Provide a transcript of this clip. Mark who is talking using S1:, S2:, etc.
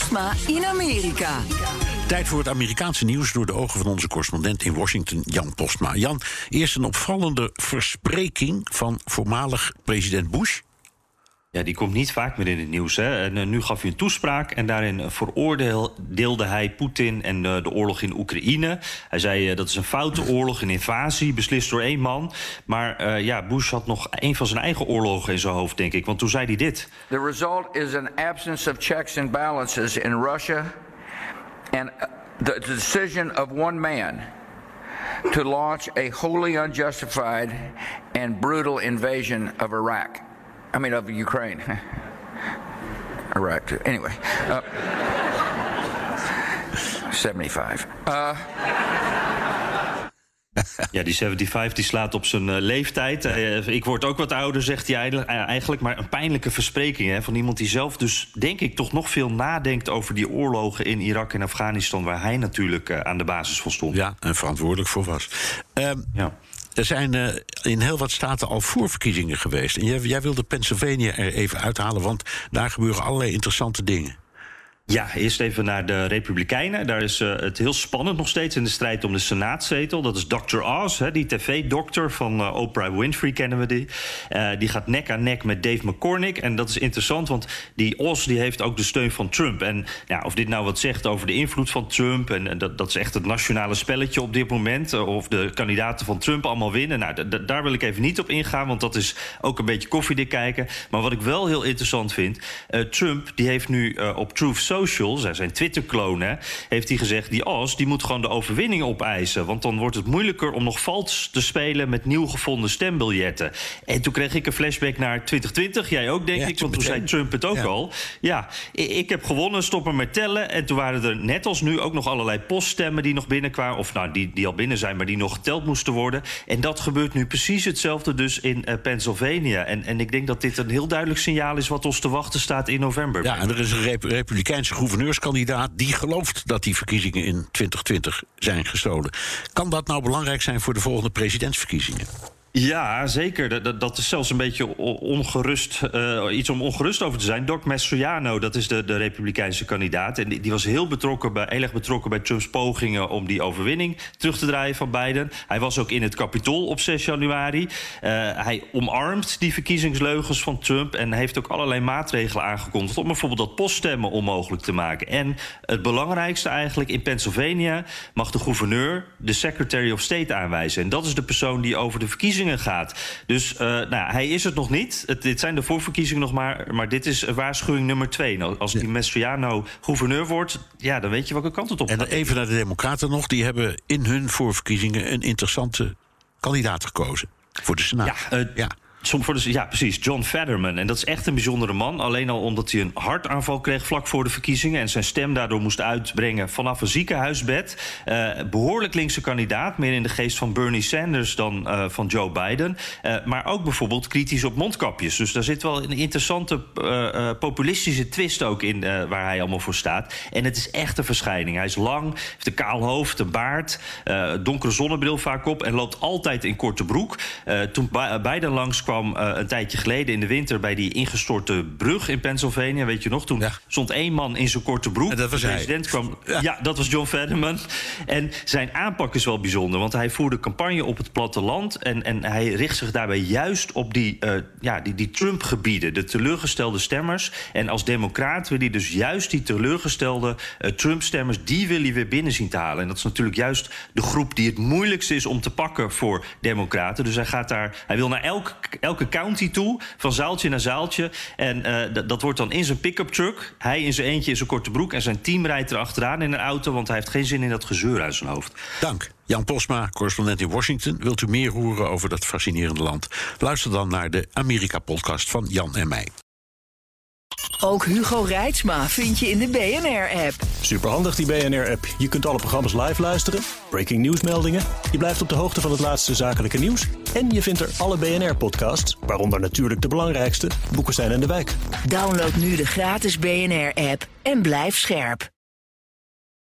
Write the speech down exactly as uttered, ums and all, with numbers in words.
S1: Postma in Amerika.
S2: Tijd voor het Amerikaanse nieuws door de ogen van onze correspondent in Washington, Jan Postma. Jan, eerst een opvallende verspreking van voormalig president Bush.
S3: Ja, die komt niet vaak meer in het nieuws. Hè. En, uh, nu gaf hij een toespraak en daarin veroordeelde hij Poetin en uh, de oorlog in Oekraïne. Hij zei uh, dat is een foute oorlog, een invasie, beslist door één man. Maar uh, ja, Bush had nog een van zijn eigen oorlogen in zijn hoofd, denk ik. Want toen zei hij dit.
S4: The result is an absence of checks and balances in Russia and the decision of one man to launch a wholly unjustified and brutal invasion of Iraq. I mean, of Ukraine. Iraq, too. Anyway. Uh, zevenenzeventig. Uh...
S3: Ja, die zevenenzeventig die slaat op zijn uh, leeftijd. Uh, ik word ook wat ouder, zegt hij eigenlijk. Maar een pijnlijke verspreking hè, van iemand die zelf dus, denk ik, toch nog veel nadenkt over die oorlogen in Irak en Afghanistan, waar hij natuurlijk uh, aan de basis van stond.
S2: Ja, en verantwoordelijk voor was. Um,
S3: ja.
S2: Er zijn uh, in heel wat staten al voorverkiezingen geweest. En jij, jij wilde Pennsylvania er even uithalen, want daar gebeuren allerlei interessante dingen.
S3: Ja, eerst even naar de Republikeinen. Daar is uh, het heel spannend nog steeds in de strijd om de senaatzetel. Dat is dokter Oz, hè, die tv-dokter van uh, Oprah Winfrey, kennen we die. Uh, die gaat nek aan nek met Dave McCormick. En dat is interessant, want die Oz die heeft ook de steun van Trump. En ja, of dit nou wat zegt over de invloed van Trump, en, en dat, dat is echt het nationale spelletje op dit moment, uh, of de kandidaten van Trump allemaal winnen. Nou, d- d- daar wil ik even niet op ingaan, want dat is ook een beetje koffiedik kijken. Maar wat ik wel heel interessant vind, uh, Trump die heeft nu uh, op Truth Social, zijn Twitter-kloon, heeft hij gezegd, die Oz die moet gewoon de overwinning opeisen. Want dan wordt het moeilijker om nog vals te spelen met nieuw gevonden stembiljetten. En toen kreeg ik een flashback naar twintig twintig. Jij ook, denk ja, ik, want toen zei Trump het ook ja. al. Ja, ik heb gewonnen, stop maar met tellen. En toen waren er net als nu ook nog allerlei poststemmen die nog binnenkwamen. Of nou, die, die al binnen zijn, maar die nog geteld moesten worden. En dat gebeurt nu precies hetzelfde dus in uh, Pennsylvania. En, en ik denk dat dit een heel duidelijk signaal is wat ons te wachten staat in november.
S2: Ja, en er is een rep- Republikeinse gouverneurskandidaat die gelooft dat die verkiezingen in twintig twintig zijn gestolen. Kan dat nou belangrijk zijn voor de volgende presidentsverkiezingen?
S3: Ja, zeker. Dat, dat is zelfs een beetje ongerust, uh, iets om ongerust over te zijn. Doc Mastriano, dat is de, de Republikeinse kandidaat. En die, die was heel, betrokken bij, heel erg betrokken bij Trumps pogingen om die overwinning terug te draaien van Biden. Hij was ook in het Capitool op zes januari. Uh, hij omarmt die verkiezingsleugens van Trump en heeft ook allerlei maatregelen aangekondigd om bijvoorbeeld dat poststemmen onmogelijk te maken. En het belangrijkste eigenlijk, in Pennsylvania mag de gouverneur de Secretary of State aanwijzen. En dat is de persoon die over de verkiezingen gaat. Dus uh, nou ja, hij is het nog niet. Het, dit zijn de voorverkiezingen nog maar. Maar dit is waarschuwing nummer twee. Nou, als die ja. Mastriano gouverneur wordt, ja, dan weet je welke kant het op gaat.
S2: En even naar de Democraten nog. Die hebben in hun voorverkiezingen een interessante kandidaat gekozen voor de Senaat.
S3: Ja, uh,
S2: ja.
S3: Voor de, ja, precies, John Fetterman. En dat is echt een bijzondere man. Alleen al omdat hij een hartaanval kreeg vlak voor de verkiezingen en zijn stem daardoor moest uitbrengen vanaf een ziekenhuisbed. Uh, behoorlijk linkse kandidaat, meer in de geest van Bernie Sanders dan uh, van Joe Biden. Uh, maar ook bijvoorbeeld kritisch op mondkapjes. Dus daar zit wel een interessante uh, uh, populistische twist ook in uh, waar hij allemaal voor staat. En het is echt een verschijning. Hij is lang, heeft een kaal hoofd, een baard, uh, donkere zonnebril vaak op en loopt altijd in korte broek. Uh, toen Biden langs kwam uh, een tijdje geleden in de winter bij die ingestorte brug in Pennsylvania, weet je nog? Toen ja. stond één man in zijn korte broek.
S2: En dat was
S3: de president
S2: hij.
S3: kwam.
S2: Ja.
S3: ja, dat was John Fetterman. En zijn aanpak is wel bijzonder, want hij voerde campagne op het platteland en, en hij richt zich daarbij juist op die, uh, ja, die, die Trump-gebieden, de teleurgestelde stemmers. En als democraat wil hij dus juist die teleurgestelde uh, Trump-stemmers, die wil hij weer binnen zien te halen. En dat is natuurlijk juist de groep die het moeilijkste is om te pakken voor democraten. Dus hij gaat daar, hij wil naar elk, elke county toe, van zaaltje naar zaaltje. En uh, d- dat wordt dan in zijn pick-up truck. Hij in zijn eentje in zijn korte broek en zijn team rijdt erachteraan in een auto, want hij heeft geen zin in dat gezeur uit zijn hoofd.
S2: Dank. Jan Postma, correspondent in Washington. Wilt u meer horen over dat fascinerende land? Luister dan naar de Amerika-podcast van Jan en mij.
S1: Ook Hugo Reitsma vind je in de B N R-app.
S5: Superhandig die B N R-app. Je kunt alle programma's live luisteren, breaking nieuwsmeldingen, je blijft op de hoogte van het laatste zakelijke nieuws en je vindt er alle B N R-podcasts, waaronder natuurlijk de belangrijkste, Boekenstein en de Wijk.
S1: Download nu de gratis B N R-app en blijf scherp.